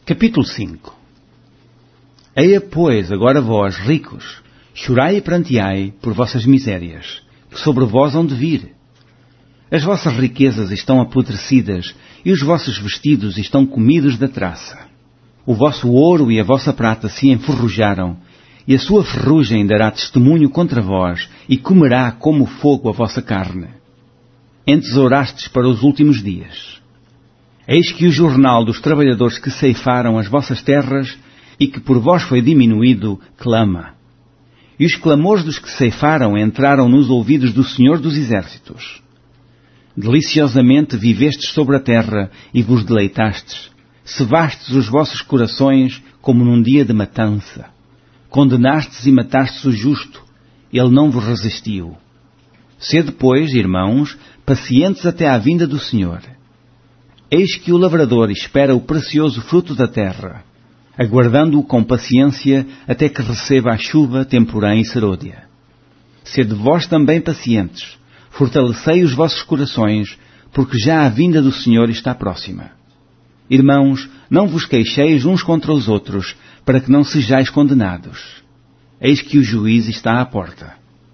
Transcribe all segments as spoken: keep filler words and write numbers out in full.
Capítulo cinco. Eia, pois, agora vós, ricos, chorai e pranteai por vossas misérias, que sobre vós hão de vir. As vossas riquezas estão apodrecidas, e os vossos vestidos estão comidos da traça. O vosso ouro e a vossa prata se enferrujaram, e a sua ferrugem dará testemunho contra vós, e comerá como fogo a vossa carne. Entesourastes para os últimos dias. Eis que o jornal dos trabalhadores que ceifaram as vossas terras, e que por vós foi diminuído, clama. E os clamores dos que ceifaram entraram nos ouvidos do Senhor dos Exércitos. Deliciosamente vivestes sobre a terra e vos deleitastes. Cevastes os vossos corações como num dia de matança. Condenastes e matastes o justo. Ele não vos resistiu. Sede, pois, irmãos, pacientes até à vinda do Senhor. Eis que o lavrador espera o precioso fruto da terra, aguardando-o com paciência até que receba a chuva, temporã e serôdia. Sede vós também pacientes, fortalecei os vossos corações, porque já a vinda do Senhor está próxima. Irmãos, não vos queixeis uns contra os outros, para que não sejais condenados. Eis que o juiz está à porta.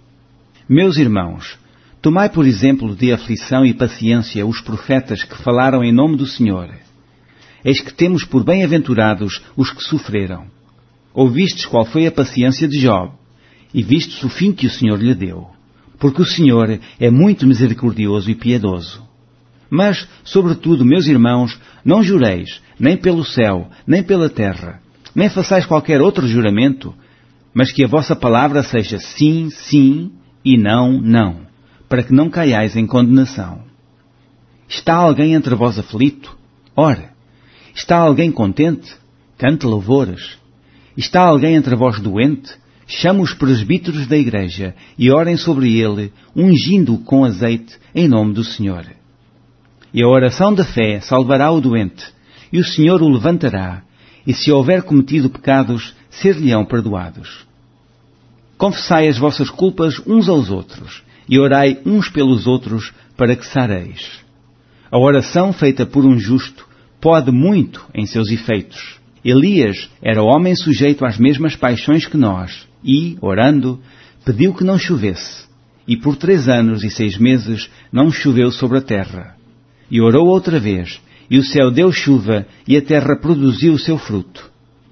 Meus irmãos, tomai por exemplo de aflição e paciência os profetas que falaram em nome do Senhor. Eis que temos por bem-aventurados os que sofreram. Ouvistes qual foi a paciência de Job, e vistes o fim que o Senhor lhe deu. Porque o Senhor é muito misericordioso e piedoso. Mas, sobretudo, meus irmãos, não jureis, nem pelo céu, nem pela terra, nem façais qualquer outro juramento, mas que a vossa palavra seja sim, sim, e não, não, para que não caiais em condenação. Está alguém entre vós aflito? Ora. Está alguém contente? Cante louvores. Está alguém entre vós doente? Chama os presbíteros da igreja e orem sobre ele, ungindo-o com azeite em nome do Senhor. E a oração da fé salvará o doente, e o Senhor o levantará, e se houver cometido pecados, ser-lhe-ão perdoados. Confessai as vossas culpas uns aos outros, e orai uns pelos outros, para que sareis. A oração feita por um justo pode muito em seus efeitos. Elias era homem sujeito às mesmas paixões que nós, e, orando, pediu que não chovesse. E por três anos e seis meses não choveu sobre a terra. E orou outra vez, e o céu deu chuva, e a terra produziu o seu fruto.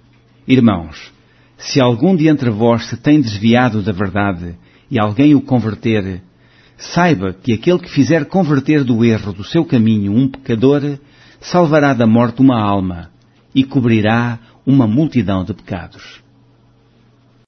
Irmãos, se algum de entre vós se tem desviado da verdade, e alguém o converter, saiba que aquele que fizer converter do erro do seu caminho um pecador, salvará da morte uma alma, e cobrirá uma multidão de pecados.